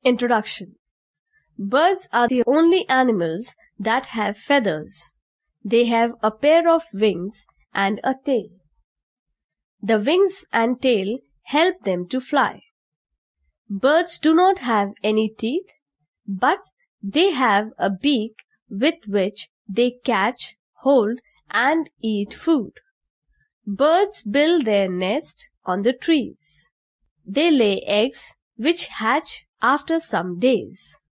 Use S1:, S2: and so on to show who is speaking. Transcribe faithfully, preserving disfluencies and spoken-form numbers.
S1: Introduction. Birds are the only animals that have feathers. They have a pair of wings and a tail. The wings and tail help them to fly. Birds do not have any teeth, but they have a beak with which they catch, hold, and eat food. Birds build their nest on the trees. They lay eggs which hatch after some days.